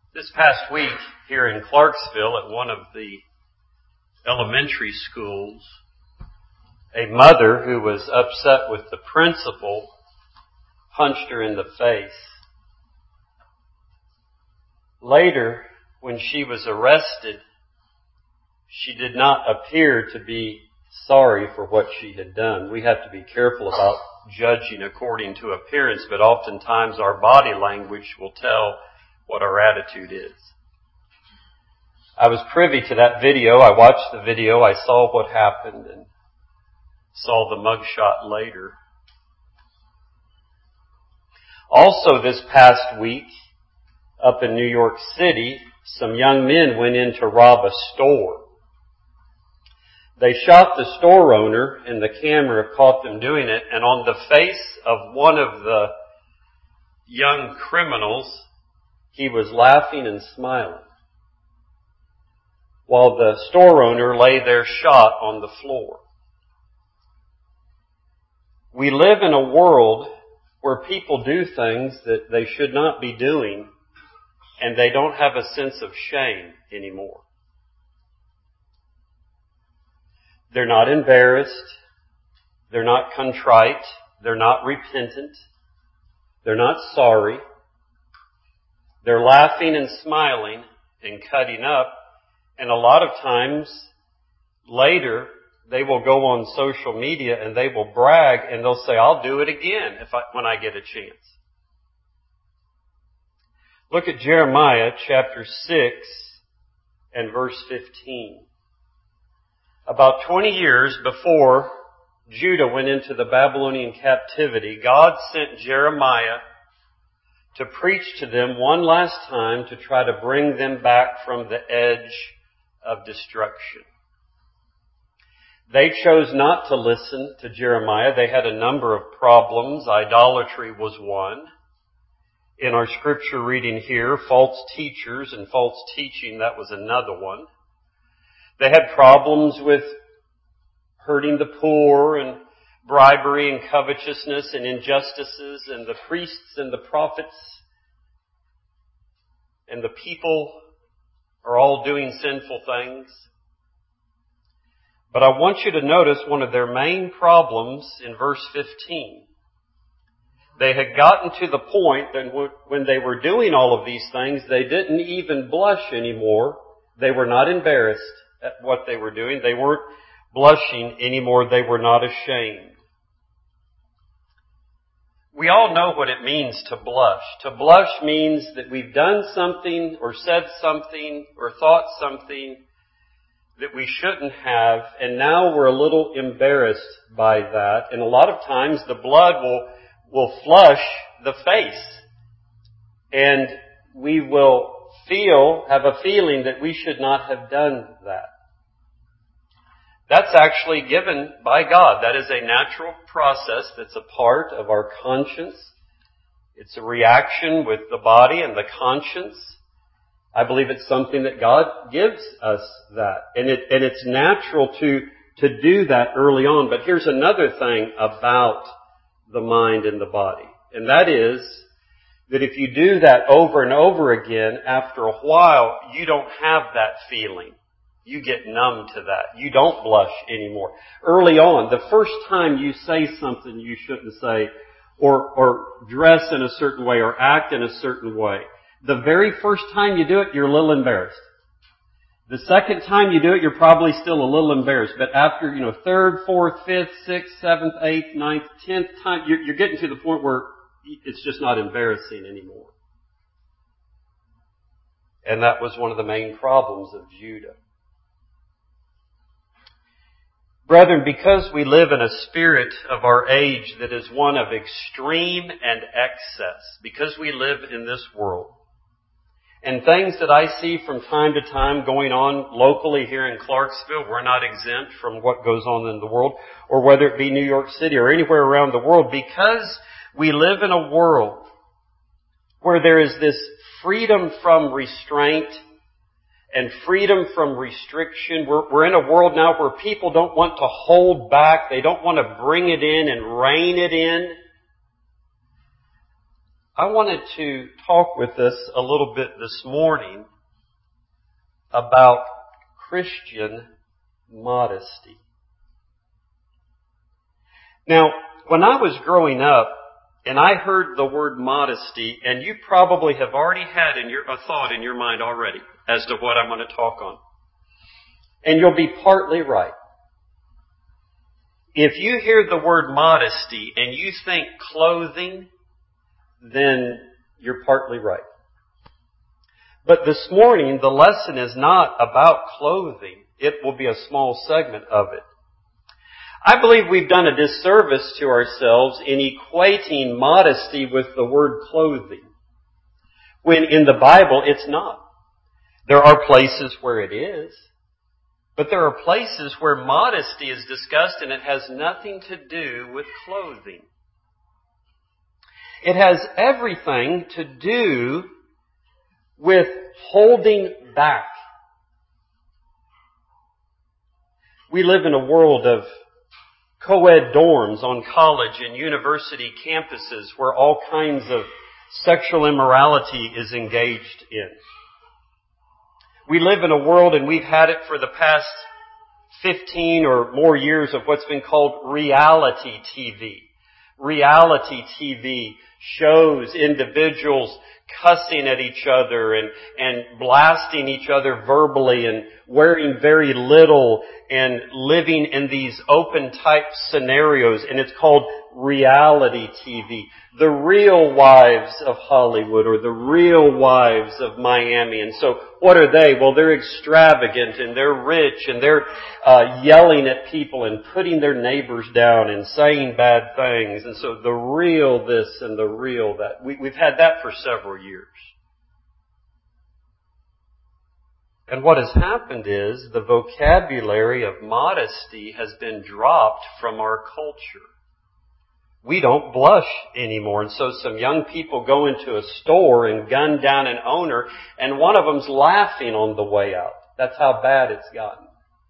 This past week here in Clarksville at one of the elementary schools, a mother who was upset with the principal punched her in the face. Later, when she was arrested, she did not appear to be sorry for what she had done. We have to be careful about judging according to appearance, but oftentimes our body language will tell what our attitude is. I was privy to that video. I watched the video. I saw what happened and saw the mugshot later. Also this past week, up in New York City, some young men went in to rob a store. They shot the store owner, and the camera caught them doing it, and on the face of one of the young criminals, he was laughing and smiling, while the store owner lay there shot on the floor. We live in a world where people do things that they should not be doing, and they don't have a sense of shame anymore. They're not embarrassed. They're not contrite. They're not repentant. They're not sorry. They're laughing and smiling and cutting up. And a lot of times later, they will go on social media and they will brag and they'll say, I'll do it again when I get a chance. Look at Jeremiah chapter 6 and verse 15. About 20 years before Judah went into the Babylonian captivity, God sent Jeremiah to preach to them one last time to try to bring them back from the edge of destruction. They chose not to listen to Jeremiah. They had a number of problems. Idolatry was one. In our scripture reading here, false teachers and false teaching, that was another one. They had problems with hurting the poor and bribery and covetousness and injustices, and the priests and the prophets and the people are all doing sinful things. But I want you to notice one of their main problems in verse 15. They had gotten to the point that when they were doing all of these things, they didn't even blush anymore. They were not embarrassed at what they were doing. They weren't blushing anymore. They were not ashamed. We all know what it means to blush. To blush means that we've done something or said something or thought something that we shouldn't have, and now we're a little embarrassed by that. And a lot of times the blood will flush the face, and we will have a feeling that we should not have done that. That's actually given by God. That is a natural process that's a part of our conscience. It's a reaction with the body and the conscience. I believe it's something that God gives us that. And it's natural to do that early on. But here's another thing about the mind and the body. And that is that if you do that over and over again, after a while, you don't have that feeling. You get numb to that. You don't blush anymore. Early on, the first time you say something you shouldn't say, or dress in a certain way, or act in a certain way, the very first time you do it, you're a little embarrassed. The second time you do it, you're probably still a little embarrassed. But after, third, fourth, fifth, sixth, seventh, eighth, ninth, 10th time, you're getting to the point where it's just not embarrassing anymore. And that was one of the main problems of Judah. Brethren, because we live in a spirit of our age that is one of extreme and excess, because we live in this world, and things that I see from time to time going on locally here in Clarksville, we're not exempt from what goes on in the world, or whether it be New York City or anywhere around the world, because we live in a world where there is this freedom from restraint and freedom from restriction. We're in a world now where people don't want to hold back. They don't want to bring it in and rein it in. I wanted to talk with us a little bit this morning about Christian modesty. Now, when I was growing up, and I heard the word modesty, and you probably have already had a thought in your mind already as to what I'm going to talk on. And you'll be partly right. If you hear the word modesty and you think clothing, then you're partly right. But this morning, the lesson is not about clothing. It will be a small segment of it. I believe we've done a disservice to ourselves in equating modesty with the word clothing, when in the Bible it's not. There are places where it is, but there are places where modesty is discussed and it has nothing to do with clothing. It has everything to do with holding back. We live in a world of co-ed dorms on college and university campuses where all kinds of sexual immorality is engaged in. We live in a world, and we've had it for the past 15 or more years, of what's been called reality TV. Reality TV shows individuals cussing at each other and blasting each other verbally and wearing very little and living in these open type scenarios, and it's called reality TV. The Real Wives of Hollywood or the Real Wives of Miami. And so what are they? Well, they're extravagant and they're rich and they're yelling at people and putting their neighbors down and saying bad things. And so the real this and the real that. We've had that for several years. And what has happened is the vocabulary of modesty has been dropped from our culture. We don't blush anymore. And so some young people go into a store and gun down an owner, and one of them's laughing on the way out. That's how bad it's gotten.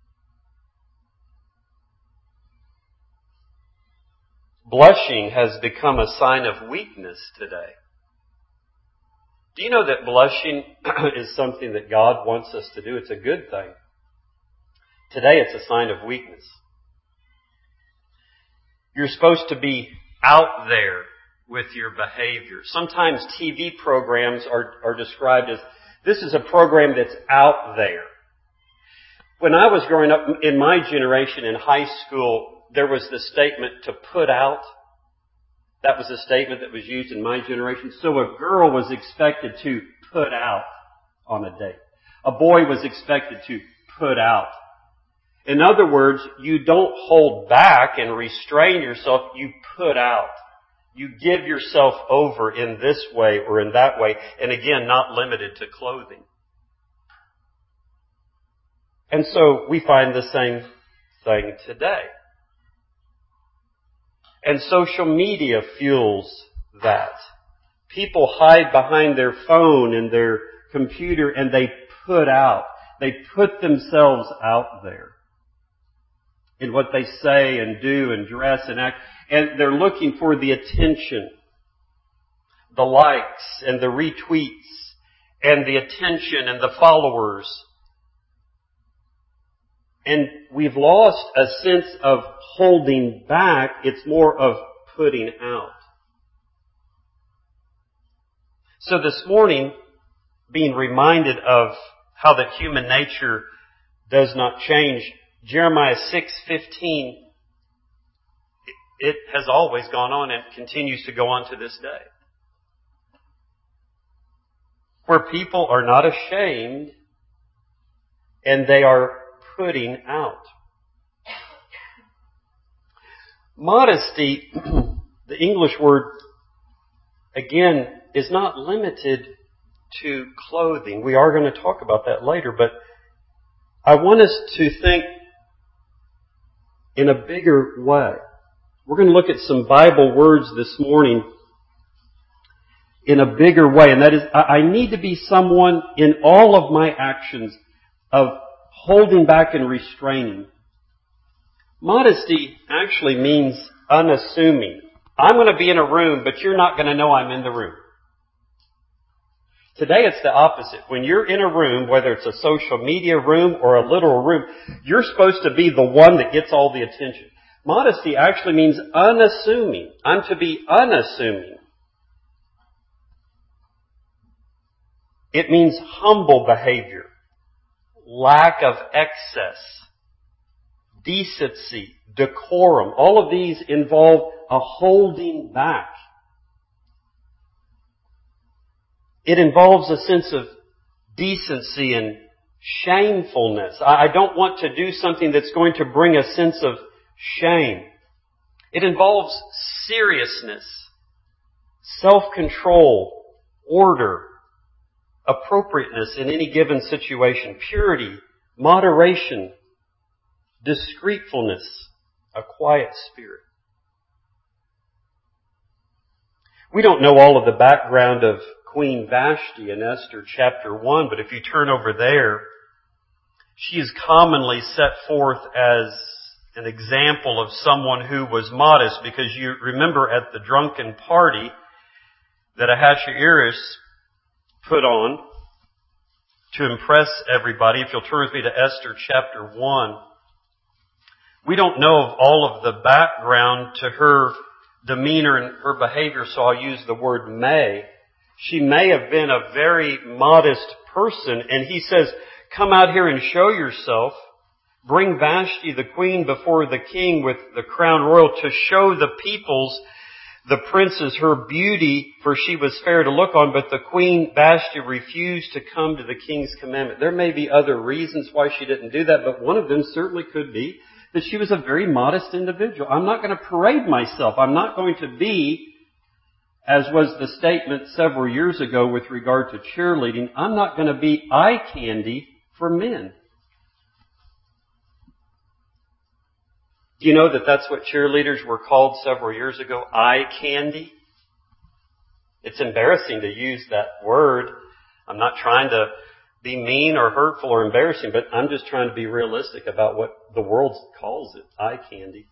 Blushing has become a sign of weakness today. Do you know that blushing is something that God wants us to do? It's a good thing. Today it's a sign of weakness. You're supposed to be out there with your behavior. Sometimes TV programs are described as, this is a program that's out there. When I was growing up in my generation in high school, there was the statement to put out. That was a statement that was used in my generation. So a girl was expected to put out on a date. A boy was expected to put out. In other words, you don't hold back and restrain yourself, you put out. You give yourself over in this way or in that way, and again, not limited to clothing. And so we find the same thing today. And social media fuels that. People hide behind their phone and their computer and they put out. They put themselves out there in what they say and do and dress and act. And they're looking for the attention, the likes and the retweets and the attention and the followers. And we've lost a sense of holding back. It's more of putting out. So this morning, being reminded of how that human nature does not change, Jeremiah 6:15, it has always gone on and continues to go on to this day. Where people are not ashamed and they are putting out. Modesty, the English word, again, is not limited to clothing. We are going to talk about that later, but I want us to think in a bigger way. We're going to look at some Bible words this morning in a bigger way, and that is, I need to be someone in all of my actions of holding back and restraining. Modesty actually means unassuming. I'm going to be in a room, but you're not going to know I'm in the room. Today it's the opposite. When you're in a room, whether it's a social media room or a literal room, you're supposed to be the one that gets all the attention. Modesty actually means unassuming. I'm to be unassuming. It means humble behavior, lack of excess, decency, decorum. All of these involve a holding back. It involves a sense of decency and shamefulness. I don't want to do something that's going to bring a sense of shame. It involves seriousness, self-control, order, appropriateness in any given situation, purity, moderation, discreetfulness, a quiet spirit. We don't know all of the background of Queen Vashti in Esther chapter 1, but if you turn over there, she is commonly set forth as an example of someone who was modest, because you remember at the drunken party that Ahasuerus put on to impress everybody. If you'll turn with me to Esther chapter 1, we don't know of all of the background to her demeanor and her behavior, so I'll use the word may. She may have been a very modest person, and he says, come out here and show yourself. Bring Vashti the queen before the king with the crown royal to show the peoples, the princes, her beauty, for she was fair to look on. But the queen Vashti refused to come to the king's commandment. There may be other reasons why she didn't do that, but one of them certainly could be that she was a very modest individual. I'm not going to parade myself. I'm not going to be, as was the statement several years ago with regard to cheerleading, I'm not going to be eye candy for men. Do you know that that's what cheerleaders were called several years ago? Eye candy? It's embarrassing to use that word. I'm not trying to be mean or hurtful or embarrassing, but I'm just trying to be realistic about what the world calls it, eye candy.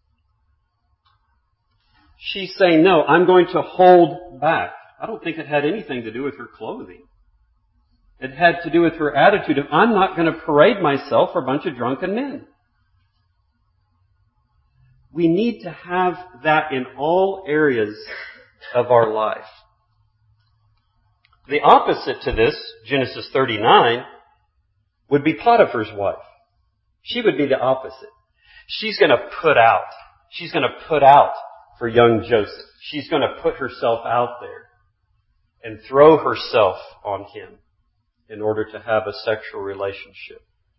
She's saying, no, I'm going to hold back. I don't think it had anything to do with her clothing. It had to do with her attitude of, I'm not going to parade myself for a bunch of drunken men. We need to have that in all areas of our life. The opposite to this, Genesis 39, would be Potiphar's wife. She would be the opposite. She's going to put out. She's going to put out for young Joseph. She's going to put herself out there and throw herself on him in order to have a sexual relationship.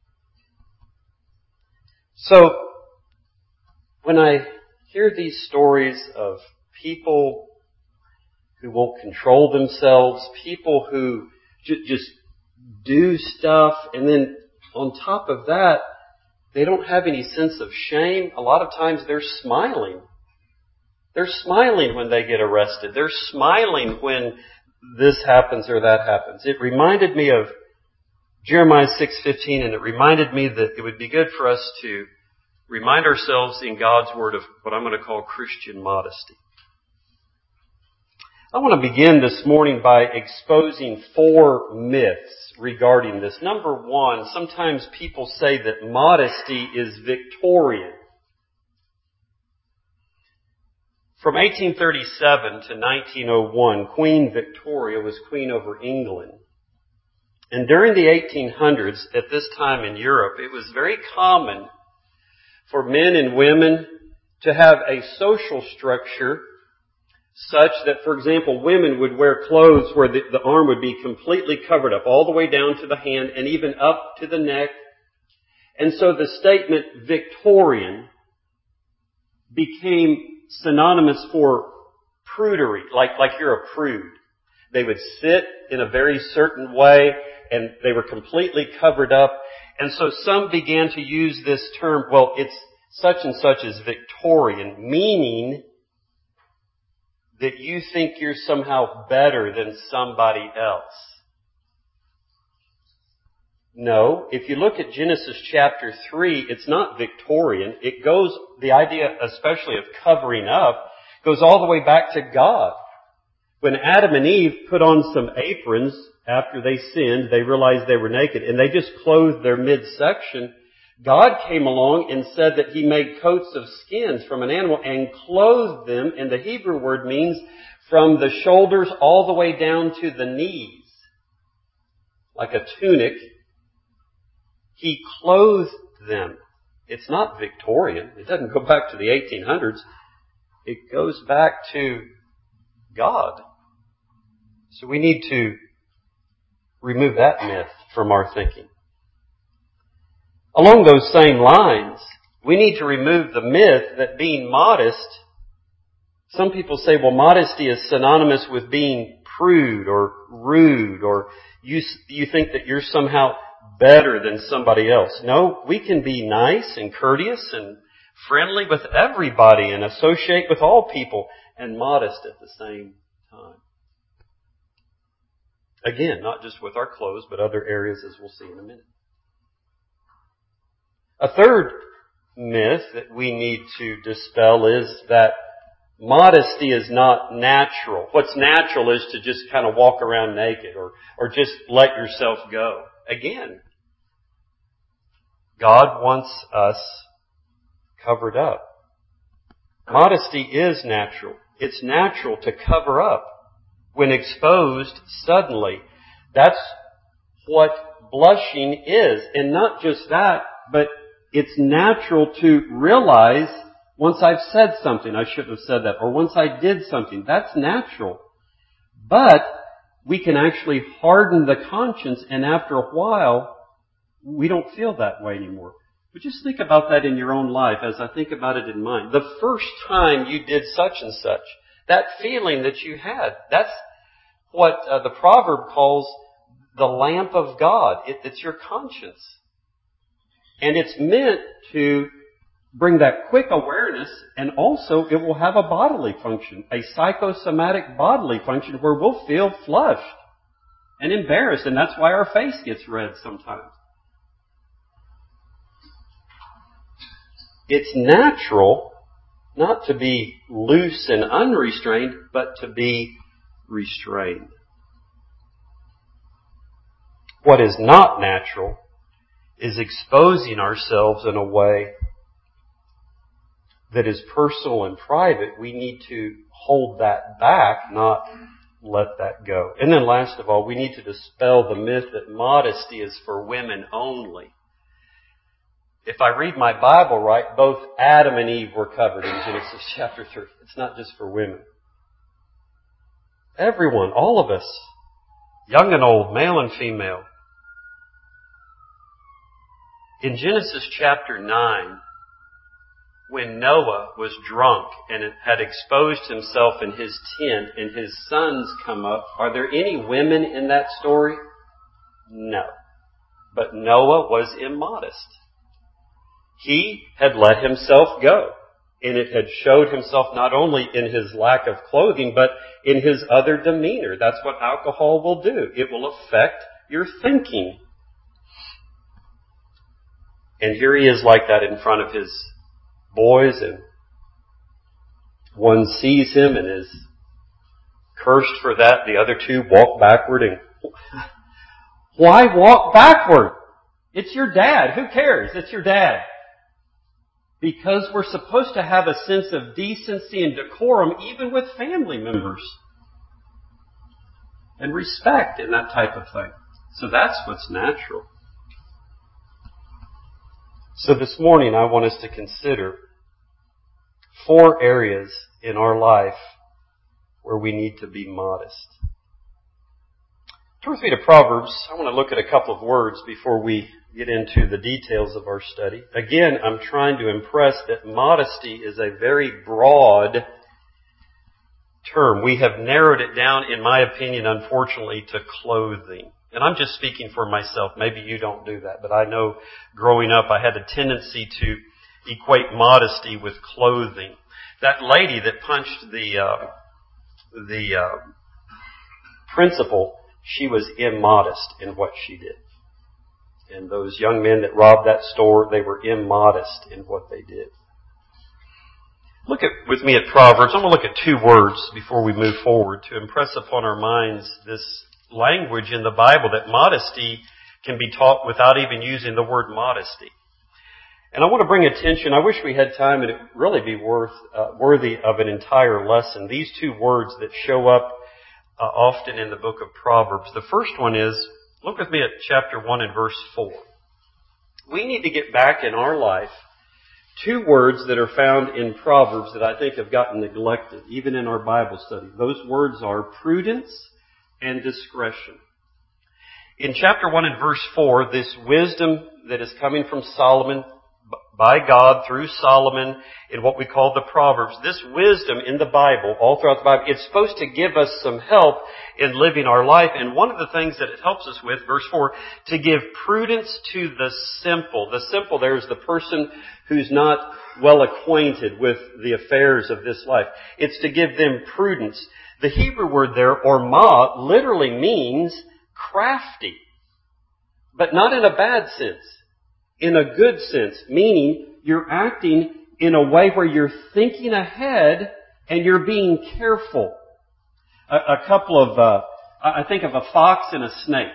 So, when I hear these stories of people who won't control themselves, people who just do stuff, and then on top of that, they don't have any sense of shame, a lot of times they're smiling. They're smiling when they get arrested. They're smiling when this happens or that happens. It reminded me of Jeremiah 6:15, and it reminded me that it would be good for us to remind ourselves in God's Word of what I'm going to call Christian modesty. I want to begin this morning by exposing 4 myths regarding this. Number 1, sometimes people say that modesty is Victorian. From 1837 to 1901, Queen Victoria was queen over England. And during the 1800s, at this time in Europe, it was very common for men and women to have a social structure such that, for example, women would wear clothes where the arm would be completely covered up, all the way down to the hand and even up to the neck. And so the statement Victorian became synonymous for prudery, like you're a prude. They would sit in a very certain way and they were completely covered up. And so some began to use this term, well, it's such and such as Victorian, meaning that you think you're somehow better than somebody else. No, if you look at Genesis chapter 3, it's not Victorian. It goes, the idea especially of covering up, goes all the way back to God. When Adam and Eve put on some aprons after they sinned, they realized they were naked, and they just clothed their midsection. God came along and said that He made coats of skins from an animal and clothed them, and the Hebrew word means from the shoulders all the way down to the knees. Like a tunic. He clothed them. It's not Victorian. It doesn't go back to the 1800s. It goes back to God. So we need to remove that myth from our thinking. Along those same lines, we need to remove the myth that being modest, some people say, well, modesty is synonymous with being prude or rude, or you think that you're somehow better than somebody else. No, we can be nice and courteous and friendly with everybody and associate with all people, and modest at the same time. Again, not just with our clothes, but other areas, as we'll see in a minute. A third myth that we need to dispel is that modesty is not natural. What's natural is to just kind of walk around naked or just let yourself go. Again, God wants us covered up. Modesty is natural. It's natural to cover up when exposed suddenly. That's what blushing is. And not just that, but it's natural to realize once I've said something, I shouldn't have said that, or once I did something. That's natural. But we can actually harden the conscience, and after a while, we don't feel that way anymore. But just think about that in your own life as I think about it in mine. The first time you did such and such, that feeling that you had, that's what the proverb calls the lamp of God. It's your conscience. And it's meant to bring that quick awareness, and also it will have a bodily function, a psychosomatic bodily function where we'll feel flushed and embarrassed, and that's why our face gets red sometimes. It's natural not to be loose and unrestrained, but to be restrained. What is not natural is exposing ourselves in a way that is personal and private. We need to hold that back, not let that go. And then last of all, we need to dispel the myth that modesty is for women only. If I read my Bible right, both Adam and Eve were covered in Genesis chapter 3. It's not just for women. Everyone, all of us, young and old, male and female. In Genesis chapter 9, when Noah was drunk and had exposed himself in his tent and his sons come up, are there any women in that story? No. But Noah was immodest. He had let himself go. And it had showed himself not only in his lack of clothing, but in his other demeanor. That's what alcohol will do. It will affect your thinking. And here he is like that in front of his boys, and one sees him and is cursed for that. The other two walk backward. And why walk backward? It's your dad. Who cares? It's your dad. Because we're supposed to have a sense of decency and decorum even with family members. And respect and that type of thing. So that's what's natural. So this morning I want us to consider 4 areas in our life where we need to be modest. Turn with me to Proverbs. I want to look at a couple of words before we get into the details of our study. Again, I'm trying to impress that modesty is a very broad term. We have narrowed it down, in my opinion, unfortunately, to clothing. And I'm just speaking for myself. Maybe you don't do that. But I know growing up I had a tendency to equate modesty with clothing. That lady that punched the principal, she was immodest in what she did. And those young men that robbed that store, they were immodest in what they did. With me at Proverbs. I'm going to look at two words before we move forward to impress upon our minds this language in the Bible that modesty can be taught without even using the word modesty. And I want to bring attention, I wish we had time and it would really be worthy of an entire lesson. These two words that show up often in the book of Proverbs. The first one is, look with me at chapter 1 and verse 4. We need to get back in our life two words that are found in Proverbs that I think have gotten neglected, even in our Bible study. Those words are prudence and discretion. In chapter 1 and verse 4, this wisdom that is coming from Solomon, by God through Solomon in what we call the Proverbs, this wisdom in the Bible, all throughout the Bible, it's supposed to give us some help in living our life. And one of the things that it helps us with, verse 4, to give prudence to the simple. The simple there is the person who's not well acquainted with the affairs of this life. It's to give them prudence. The Hebrew word there, orma, literally means crafty, but not in a bad sense. In a good sense, meaning you're acting in a way where you're thinking ahead and you're being careful. I think of a fox and a snake.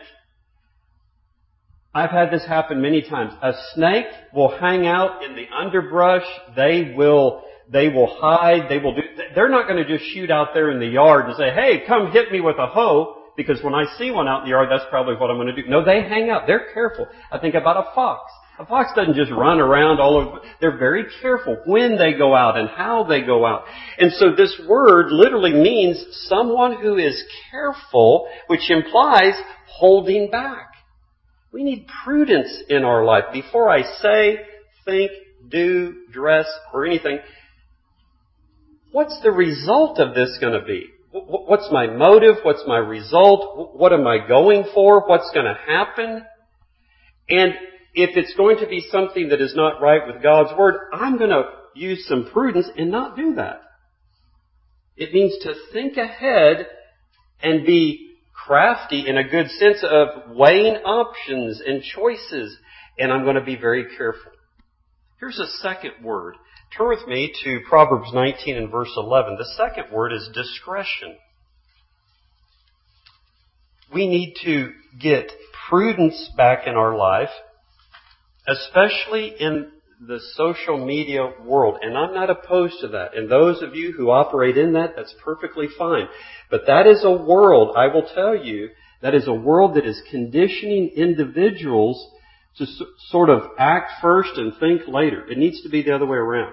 I've had this happen many times. A snake will hang out in the underbrush. They will hide. They're not going to just shoot out there in the yard and say, "Hey, come hit me with a hoe," because when I see one out in the yard, that's probably what I'm going to do. No, they hang out. They're careful. I think about a fox. A fox doesn't just run around all over. They're very careful when they go out and how they go out. And so this word literally means someone who is careful, which implies holding back. We need prudence in our life. Before I say, think, do, dress, or anything, what's the result of this going to be? What's my motive? What's my result? What am I going for? What's going to happen? And if it's going to be something that is not right with God's Word, I'm going to use some prudence and not do that. It means to think ahead and be crafty in a good sense of weighing options and choices, and I'm going to be very careful. Here's a second word. Turn with me to Proverbs 19 and verse 11. The second word is discretion. We need to get prudence back in our life, especially in the social media world. And I'm not opposed to that. And those of you who operate in that, that's perfectly fine. But that is a world, I will tell you, that is a world that is conditioning individuals to sort of act first and think later. It needs to be the other way around.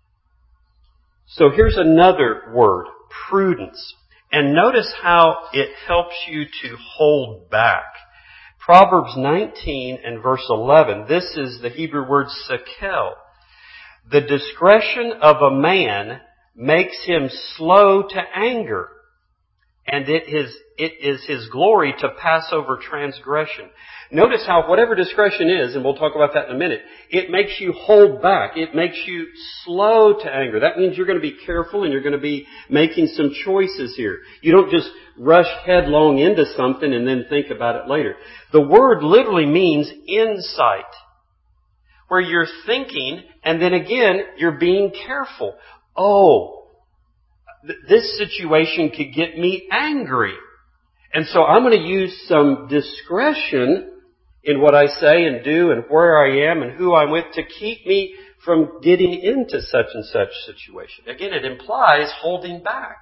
So here's another word, prudence. And notice how it helps you to hold back. Proverbs 19 and verse 11, this is the Hebrew word sekel. The discretion of a man makes him slow to anger, and it is his glory to pass over transgression. Notice how whatever discretion is, and we'll talk about that in a minute, it makes you hold back. It makes you slow to anger. That means you're going to be careful and you're going to be making some choices here. You don't just rush headlong into something and then think about it later. The word literally means insight, where you're thinking and then again you're being careful. Oh, this situation could get me angry. And so I'm going to use some discretion in what I say and do and where I am and who I'm with to keep me from getting into such and such situation. Again, it implies holding back.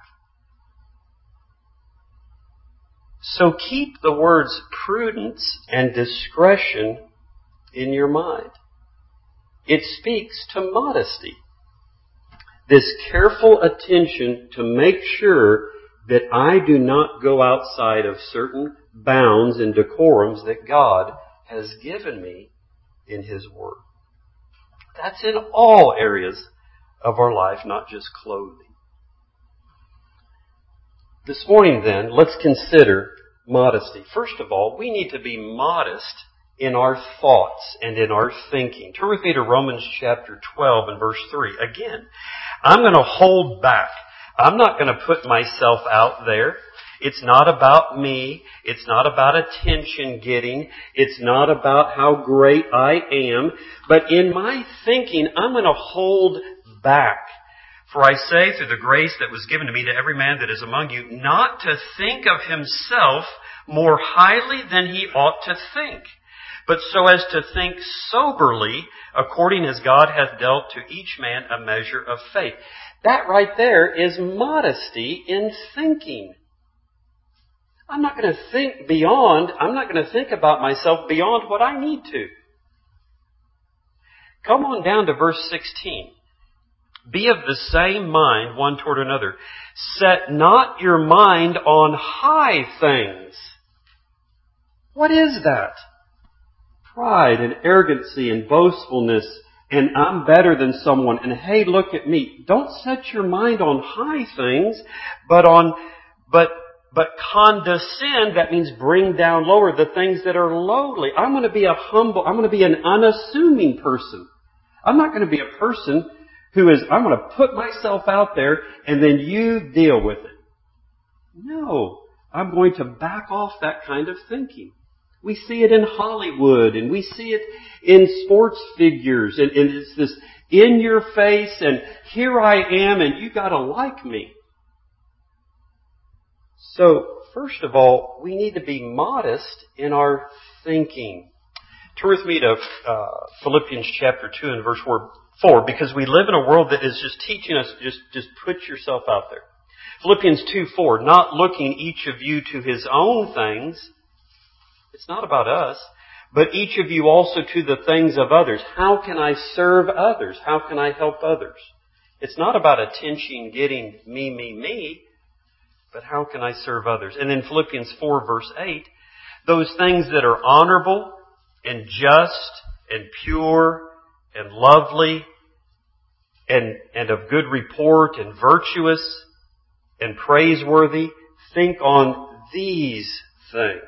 So keep the words prudence and discretion in your mind. It speaks to modesty. This careful attention to make sure that I do not go outside of certain bounds and decorums that God has given me in His Word. That's in all areas of our life, not just clothing. This morning then, let's consider modesty. First of all, we need to be modest in our thoughts and in our thinking. Turn with me to Romans chapter 12 and verse 3. Again, I'm going to hold back. I'm not going to put myself out there. It's not about me. It's not about attention getting. It's not about how great I am. But in my thinking, I'm going to hold back For I say, through the grace that was given to me, to every man that is among you, not to think of himself more highly than he ought to think, but so as to think soberly, according as God hath dealt to each man a measure of faith. That right there is modesty in thinking. I'm not going to think about myself beyond what I need to. Come on down to verse 16. Be of the same mind one toward another. Set not your mind on high things. What is that? Pride and arrogancy and boastfulness and I'm better than someone and hey, look at me. Don't set your mind on high things, but condescend, that means bring down lower the things that are lowly. I'm going to be an unassuming person. I'm not going to be a person I'm going to put myself out there and then you deal with it. No, I'm going to back off that kind of thinking. We see it in Hollywood and we see it in sports figures and it's this in your face and here I am and you got to like me. So, first of all, we need to be modest in our thinking. Turn with me to Philippians chapter 2 and verse 4, because we live in a world that is just teaching us, just put yourself out there. Philippians 2:4, not looking each of you to his own things. It's not about us, but each of you also to the things of others. How can I serve others? How can I help others? It's not about attention getting me, but how can I serve others? And in Philippians 4 verse 8, those things that are honorable and just and pure and lovely and of good report and virtuous and praiseworthy, think on these things.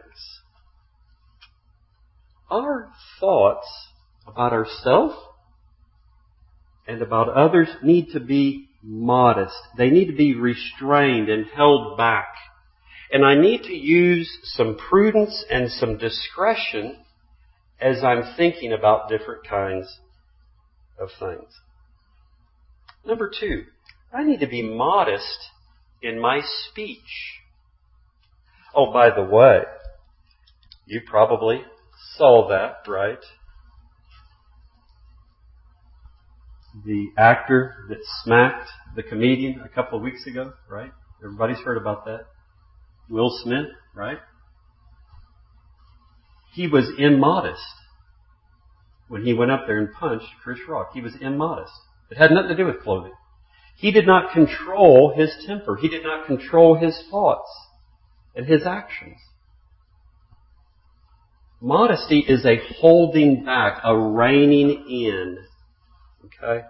Our thoughts about ourselves and about others need to be modest. They need to be restrained and held back. And I need to use some prudence and some discretion as I'm thinking about different kinds of things. Number 2, I need to be modest in my speech. Oh, by the way, you probably saw that, right? The actor that smacked the comedian a couple of weeks ago, right? Everybody's heard about that. Will Smith, right? He was immodest when he went up there and punched Chris Rock. He was immodest. It had nothing to do with clothing. He did not control his temper. He did not control his thoughts and his actions. Modesty is a holding back, a reining in. Okay?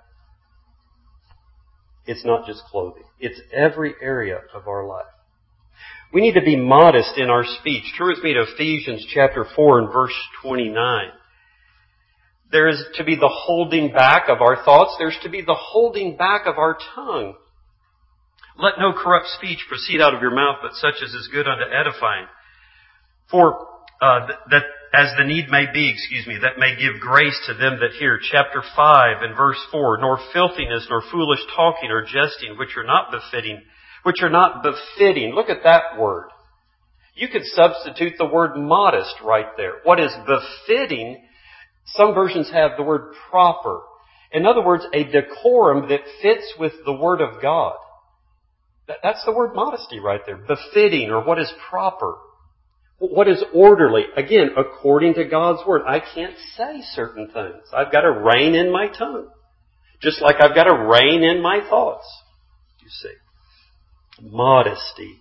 It's not just clothing. It's every area of our life. We need to be modest in our speech. Turn with me to Ephesians chapter 4 and verse 29. There is to be the holding back of our thoughts. There's to be the holding back of our tongue. Let no corrupt speech proceed out of your mouth, but such as is good unto edifying. For that as the need may be, that may give grace to them that hear. Chapter 5 and verse 4, nor filthiness, nor foolish talking or jesting, which are not befitting. Look at that word. You could substitute the word modest right there. What is befitting? Some versions have the word proper. In other words, a decorum that fits with the Word of God. That's the word modesty right there. Befitting, or what is proper. What is orderly? Again, according to God's Word. I can't say certain things. I've got to rein in my tongue. Just like I've got to rein in my thoughts. You see. Modesty.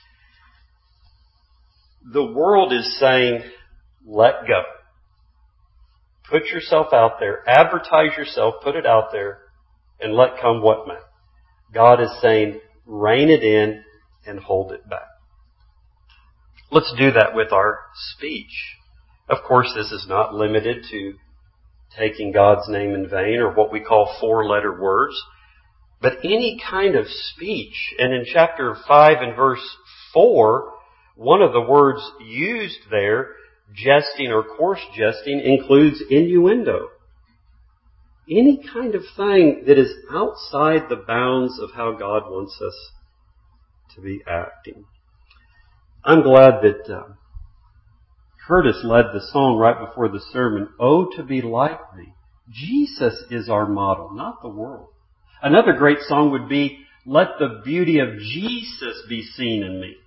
The world is saying, let go. Put yourself out there. Advertise yourself. Put it out there. And let come what may. God is saying, rein it in and hold it back. Let's do that with our speech. Of course, this is not limited to taking God's name in vain or what we call 4-letter words, but any kind of speech. And in chapter 5 and verse 4, one of the words used there, jesting or coarse jesting, includes innuendo. any kind of thing that is outside the bounds of how God wants us to be acting. I'm glad that Curtis led the song right before the sermon, "Oh, to be like thee." Jesus is our model, not the world. Another great song would be, "Let the beauty of Jesus be seen in me."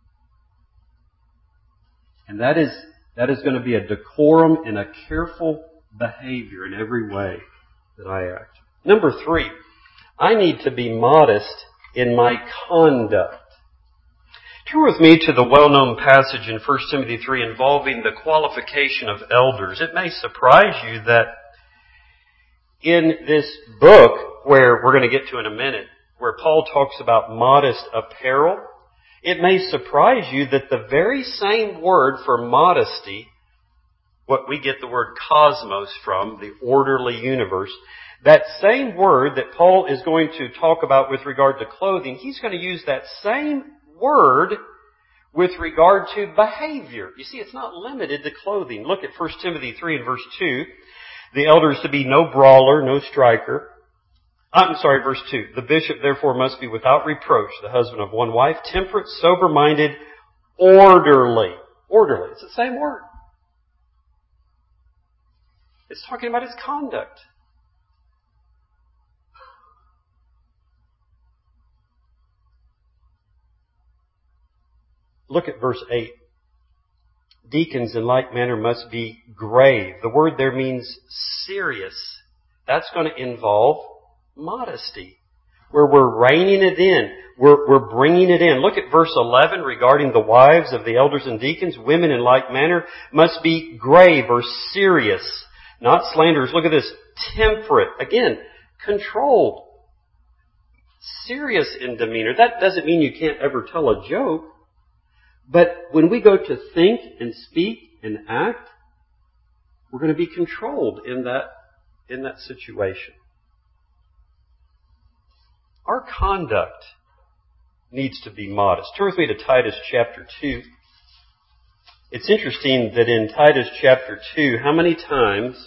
And that is going to be a decorum and a careful behavior in every way that I act. Number 3, I need to be modest in my conduct. Turn with me to the well-known passage in 1 Timothy 3 involving the qualification of elders. It may surprise you that in this book, where we're going to get to in a minute, where Paul talks about modest apparel, it may surprise you that the very same word for modesty, what we get the word cosmos from, the orderly universe, that same word that Paul is going to talk about with regard to clothing, he's going to use that same word with regard to behavior. You see, it's not limited to clothing. Look at 1 Timothy 3 and verse 2. The elder is to be no brawler, no striker. Verse 2. The bishop therefore must be without reproach, the husband of one wife, temperate, sober-minded, orderly. Orderly. It's the same word. It's talking about his conduct. Look at verse 8. Deacons in like manner must be grave. The word there means serious. That's going to involve modesty, where we're reining it in. We're bringing it in. Look at verse 11 regarding the wives of the elders and deacons. Women in like manner must be grave or serious, not slanderers. Look at this. Temperate. Again, controlled. Serious in demeanor. That doesn't mean you can't ever tell a joke. But when we go to think and speak and act, we're going to be controlled in that situation. Our conduct needs to be modest. Turn with me to Titus chapter 2. It's interesting that in Titus chapter 2, how many times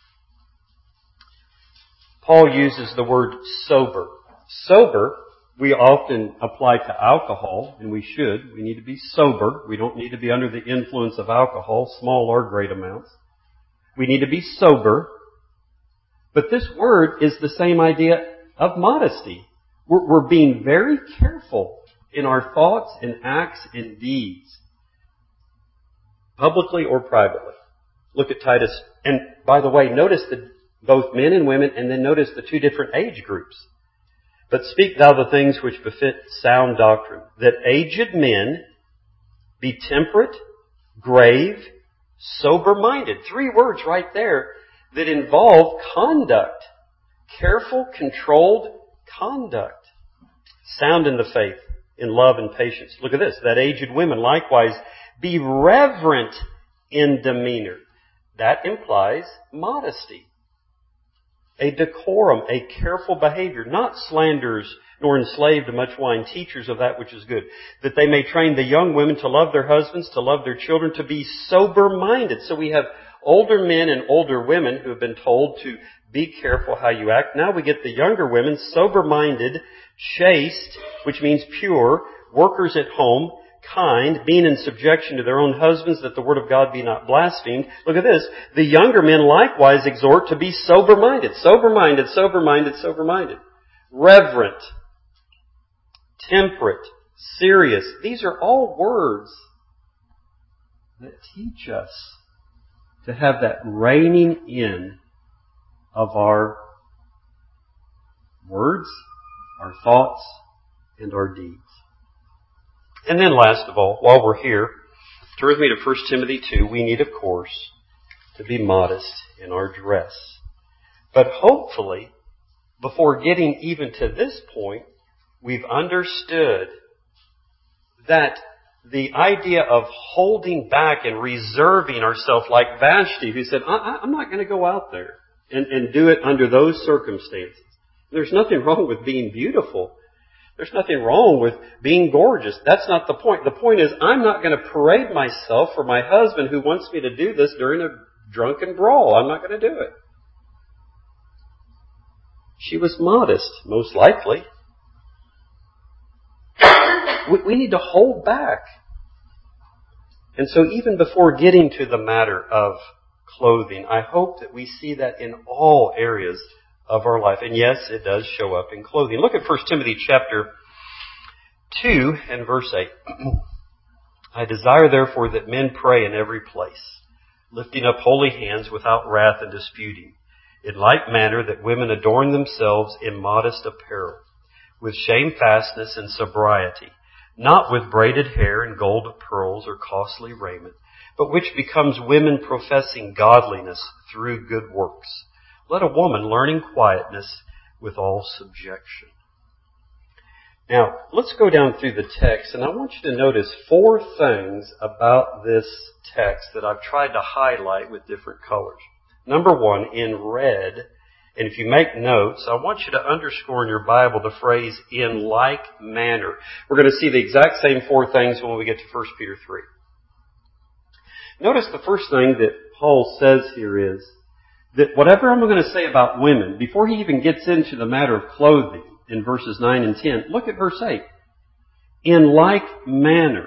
Paul uses the word sober. Sober, we often apply to alcohol, and we should. We need to be sober. We don't need to be under the influence of alcohol, small or great amounts. We need to be sober. But this word is the same idea of modesty. We're being very careful in our thoughts and acts and deeds, publicly or privately. Look at Titus. And by the way, notice that both men and women, and then notice the two different age groups. But speak thou the things which befit sound doctrine, that aged men be temperate, grave, sober-minded. 3 words right there that involve conduct. Careful, controlled conduct. Sound in the faith, in love and patience. Look at this. That aged women likewise be reverent in demeanor. That implies modesty. A decorum, a careful behavior, not slanderers nor enslaved to much wine, teachers of that which is good, that they may train the young women to love their husbands, to love their children, to be sober-minded. So we have older men and older women who have been told to be careful how you act. Now we get the younger women, sober-minded, chaste, which means pure, workers at home, kind, being in subjection to their own husbands, that the word of God be not blasphemed. Look at this. The younger men likewise exhort to be sober-minded. Sober-minded, sober-minded, sober-minded. Reverent. Temperate. Serious. These are all words that teach us to have that reining in of our words, our thoughts, and our deeds. And then last of all, while we're here, turn with me to 1 Timothy 2. We need, of course, to be modest in our dress. But hopefully, before getting even to this point, we've understood that the idea of holding back and reserving ourselves, like Vashti, who said, I'm not going to go out there and do it under those circumstances. There's nothing wrong with being beautiful. There's nothing wrong with being gorgeous. That's not the point. The point is, I'm not going to parade myself for my husband who wants me to do this during a drunken brawl. I'm not going to do it. She was modest, most likely. We need to hold back. And so even before getting to the matter of clothing, I hope that we see that in all areas of our life. And yes, it does show up in clothing. Look at 1 Timothy chapter 2 and verse 8. I desire therefore that men pray in every place, lifting up holy hands without wrath and disputing. In like manner that women adorn themselves in modest apparel, with shamefastness and sobriety, not with braided hair and gold of pearls or costly raiment, but which becomes women professing godliness through good works. Let a woman learn in quietness with all subjection. Now, let's go down through the text, and I want you to notice 4 things about this text that I've tried to highlight with different colors. Number 1, in red, and if you make notes, I want you to underscore in your Bible the phrase, in like manner. We're going to see the exact same 4 things when we get to 1 Peter 3. Notice the first thing that Paul says here is that whatever I'm going to say about women, before he even gets into the matter of clothing in verses 9 and 10, look at verse 8. In like manner.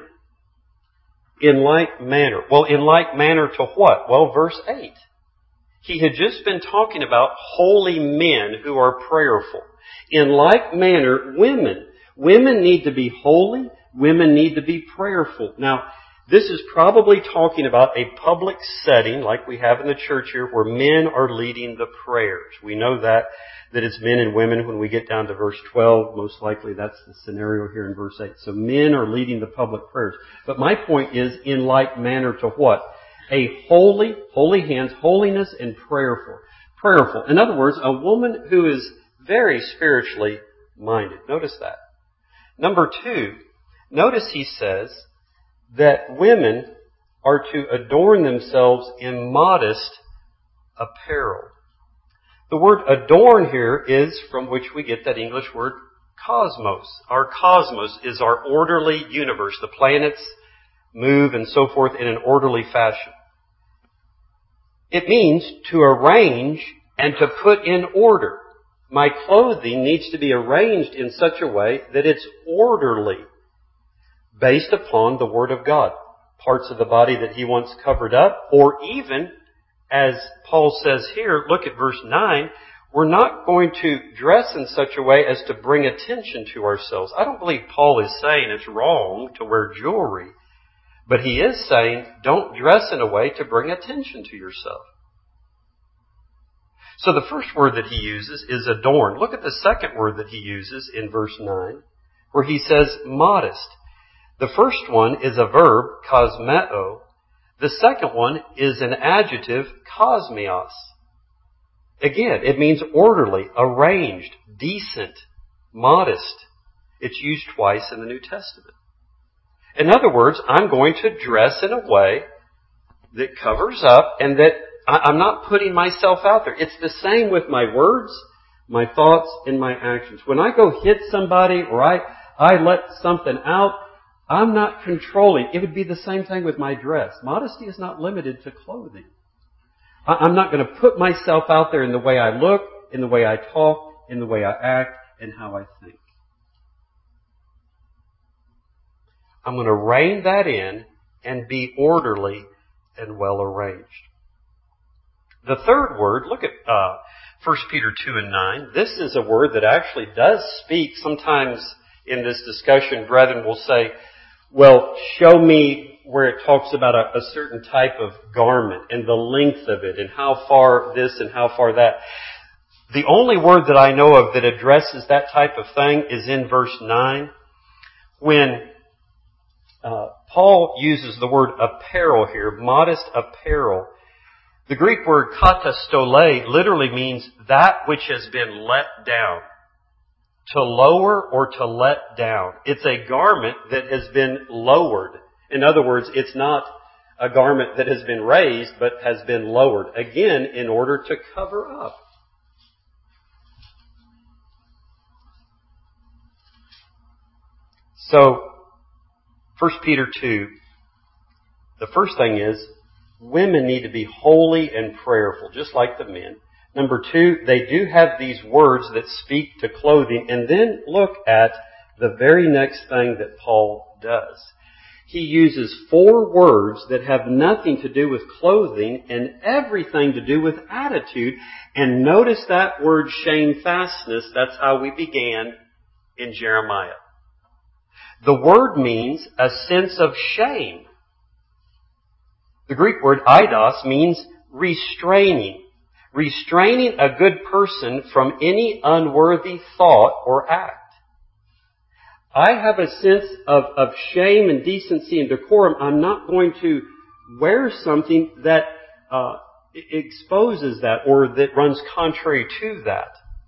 In like manner. Well, in like manner to what? Well, verse 8. He had just been talking about holy men who are prayerful. In like manner, women. Women need to be holy. Women need to be prayerful. Now, this is probably talking about a public setting like we have in the church here where men are leading the prayers. We know that it's men and women. When we get down to verse 12, most likely that's the scenario here in verse 8. So men are leading the public prayers. But my point is in like manner to what? A holy hands, holiness and prayerful. Prayerful. In other words, a woman who is very spiritually minded. Notice that. Number 2, notice he says that women are to adorn themselves in modest apparel. The word adorn here is from which we get that English word cosmos. Our cosmos is our orderly universe. The planets move and so forth in an orderly fashion. It means to arrange and to put in order. My clothing needs to be arranged in such a way that it's orderly, based upon the Word of God. Parts of the body that he wants covered up, or even, as Paul says here, look at verse 9, we're not going to dress in such a way as to bring attention to ourselves. I don't believe Paul is saying it's wrong to wear jewelry. But he is saying, don't dress in a way to bring attention to yourself. So the first word that he uses is adorn. Look at the second word that he uses in verse 9, where he says modest. The first one is a verb, kosmeo. The second one is an adjective, kosmios. Again, it means orderly, arranged, decent, modest. It's used twice in the New Testament. In other words, I'm going to dress in a way that covers up and that I'm not putting myself out there. It's the same with my words, my thoughts, and my actions. When I go hit somebody or I let something out, I'm not controlling. It would be the same thing with my dress. Modesty is not limited to clothing. I'm not going to put myself out there in the way I look, in the way I talk, in the way I act, and how I think. I'm going to rein that in and be orderly and well arranged. The third word, look at 1 Peter 2 and 9. This is a word that actually does speak. Sometimes in this discussion, brethren will say, well, show me where it talks about a certain type of garment and the length of it and how far this and how far that. The only word that I know of that addresses that type of thing is in verse 9 when Paul uses the word apparel here, modest apparel. The Greek word katastole literally means that which has been let down. To lower or to let down. It's a garment that has been lowered. In other words, it's not a garment that has been raised, but has been lowered. Again, in order to cover up. So, 1 Peter 2, the first thing is, women need to be holy and prayerful, just like the men. Number two, they do have these words that speak to clothing. And then look at the very next thing that Paul does. He uses 4 words that have nothing to do with clothing and everything to do with attitude. And notice that word shamefastness. That's how we began in Jeremiah. The word means a sense of shame. The Greek word eidos means restraining. Restraining a good person from any unworthy thought or act. I have a sense of shame and decency and decorum. I'm not going to wear something that exposes that or that runs contrary to that.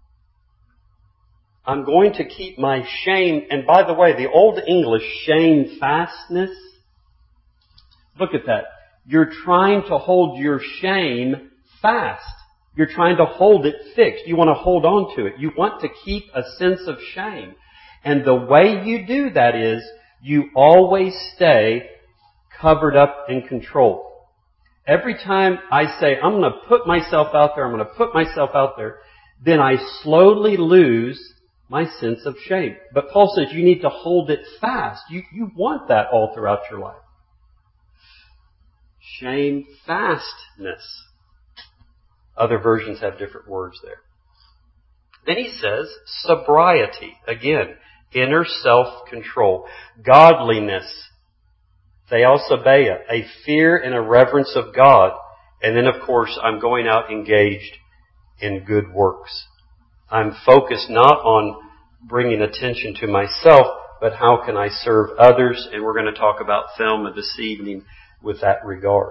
I'm going to keep my shame. And by the way, the Old English shamefastness, look at that. You're trying to hold your shame fast. You're trying to hold it fixed. You want to hold on to it. You want to keep a sense of shame. And the way you do that is you always stay covered up and controlled. Every time I say, I'm going to put myself out there, I'm going to put myself out there, then I slowly lose my sense of shame. But Paul says you need to hold it fast. You want that all throughout your life. Shamefastness. Other versions have different words there. Then he says sobriety. Again, inner self-control. Godliness. Theosobeia. A fear and a reverence of God. And then, of course, I'm going out engaged in good works. I'm focused not on bringing attention to myself, but how can I serve others? And we're going to talk about Thelma this evening with that regard.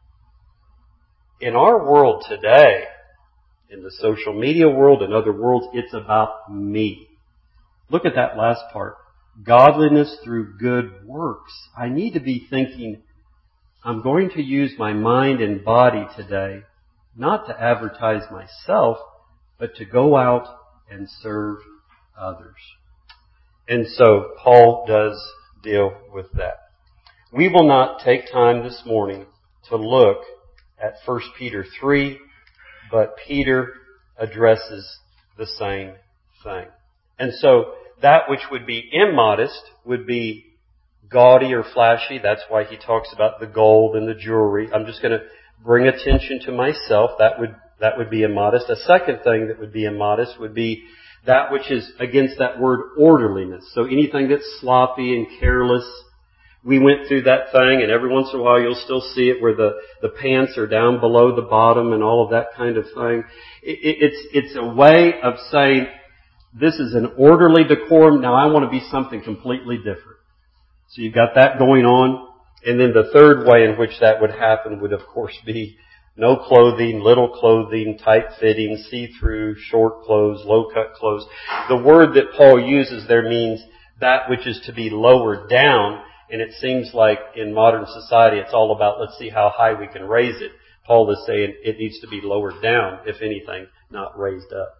In our world today, in the social media world and other worlds, it's about me. Look at that last part. Godliness through good works. I need to be thinking, I'm going to use my mind and body today, not to advertise myself, but to go out and serve others. And so Paul does deal with that. We will not take time this morning to look at 1 Peter 3, but Peter addresses the same thing. And so that which would be immodest would be gaudy or flashy. That's why he talks about the gold and the jewelry. I'm just going to bring attention to myself. That would be immodest. A second thing that would be immodest would be that which is against that word orderliness. So anything that's sloppy and careless. We went through that thing, and every once in a while you'll still see it where the pants are down below the bottom and all of that kind of thing. It's a way of saying, this is an orderly decorum. Now I want to be something completely different. So you've got that going on. And then the third way in which that would happen would, of course, be no clothing, little clothing, tight-fitting, see-through, short clothes, low-cut clothes. The word that Paul uses there means that which is to be lowered down. And it seems like in modern society it's all about, let's see how high we can raise it. Paul is saying it needs to be lowered down, if anything, not raised up.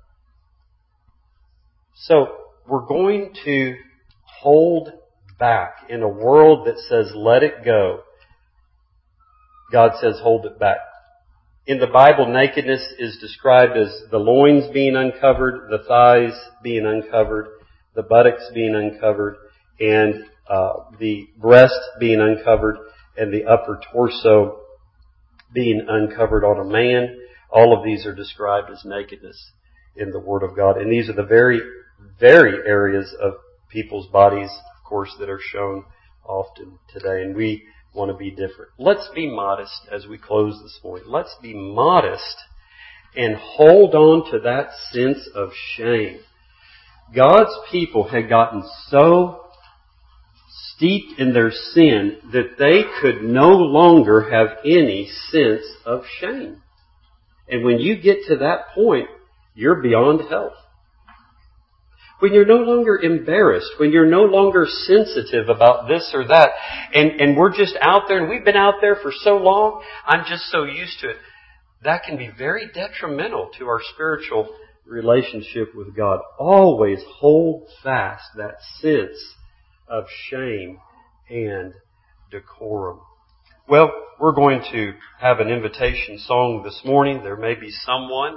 So we're going to hold back. In a world that says let it go, God says hold it back. In the Bible, nakedness is described as the loins being uncovered, the thighs being uncovered, the buttocks being uncovered, and the breast being uncovered, and the upper torso being uncovered on a man. All of these are described as nakedness in the Word of God. And these are the very, very areas of people's bodies, of course, that are shown often today. And we want to be different. Let's be modest as we close this morning. Let's be modest and hold on to that sense of shame. God's people had gotten so steeped in their sin that they could no longer have any sense of shame. And when you get to that point, you're beyond help. When you're no longer embarrassed, when you're no longer sensitive about this or that, and we're just out there, and we've been out there for so long, I'm just so used to it, that can be very detrimental to our spiritual relationship with God. Always hold fast that sense of shame and decorum. Well, we're going to have an invitation song this morning. There may be someone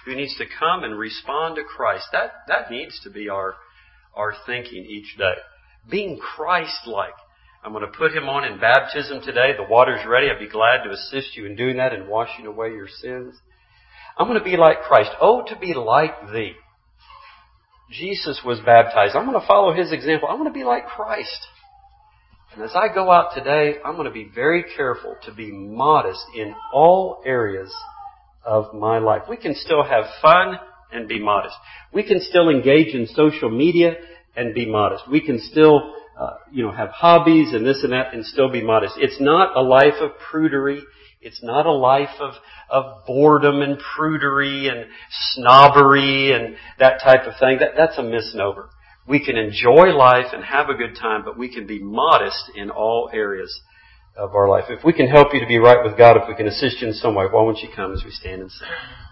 who needs to come and respond to Christ. That needs to be our thinking each day. Being Christ-like. I'm going to put Him on in baptism today. The water's ready. I'd be glad to assist you in doing that and washing away your sins. I'm going to be like Christ. Oh, to be like Thee. Jesus was baptized. I'm going to follow His example. I'm going to be like Christ. And as I go out today, I'm going to be very careful to be modest in all areas of my life. We can still have fun and be modest. We can still engage in social media and be modest. We can still, have hobbies and this and that and still be modest. It's not a life of prudery. It's not a life of boredom and prudery and snobbery and that type of thing. That's a misnomer. We can enjoy life and have a good time, but we can be modest in all areas of our life. If we can help you to be right with God, if we can assist you in some way, why won't you come as we stand and sing?